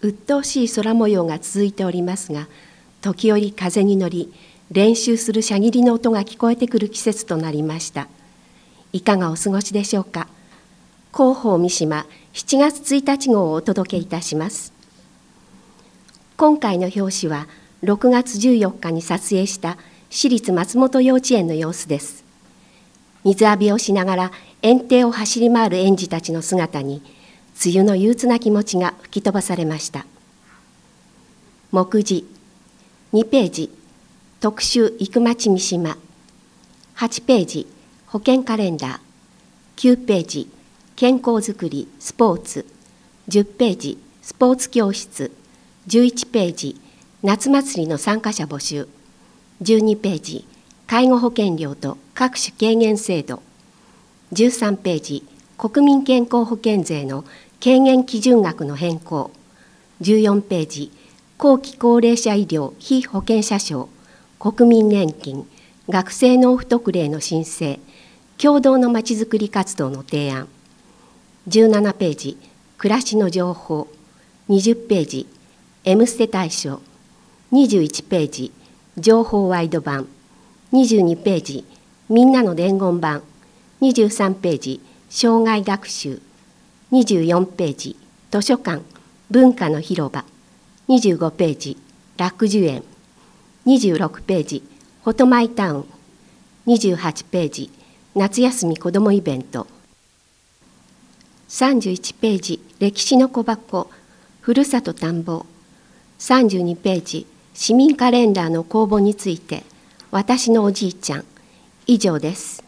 鬱陶しい空模様が続いておりますが、時折風に乗り、練習するしゃぎりの音が聞こえてくる季節となりました。いかがお過ごしでしょうか。広報三島7月1日号をお届けいたします。今回の表紙は6月14日に撮影した私立松本幼稚園の様子です。水浴びをしながら園庭を走り回る園児たちの姿に、梅雨の憂鬱な気持ちが吹き飛ばされました。目次2ページ、特集生町三島。8ページ、保健カレンダー。9ページ、健康づくりスポーツ。10ページ、スポーツ教室。11ページ、夏祭りの参加者募集。12ページ、介護保険料と各種軽減制度。13ページ、国民健康保険税の軽減基準額の変更。14ページ、後期高齢者医療被保険者証、国民年金、学生納付特例の申請、共同のまちづくり活動の提案。17ページ、暮らしの情報。20ページ、Mステ大賞。21ページ、情報ワイド版。22ページ、みんなの伝言版。23ページ、生涯学習。24ページ、図書館文化の広場。25ページ、楽寿園。26ページ、フォトマイタウン。28ページ、夏休み子どもイベント。31ページ、歴史の小箱、ふるさと田んぼ。32ページ、市民カレンダーの公募について、私のおじいちゃん。以上です。